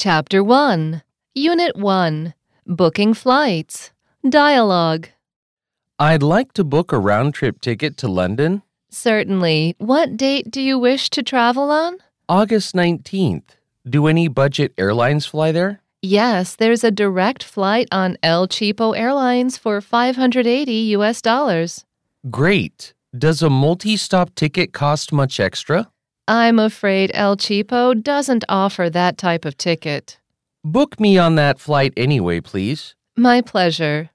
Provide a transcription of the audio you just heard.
Chapter 1, Unit 1, Booking Flights. Dialogue. I'd like to book a round-trip ticket to London. Certainly. What date do you wish to travel on? August 19th. Do any budget airlines fly there? Yes, there's a direct flight on El Cheapo Airlines for $580. Great. Does a multi-stop ticket cost much extra? I'm afraid El Cheapo doesn't offer that type of ticket. Book me on that flight anyway, please. My pleasure.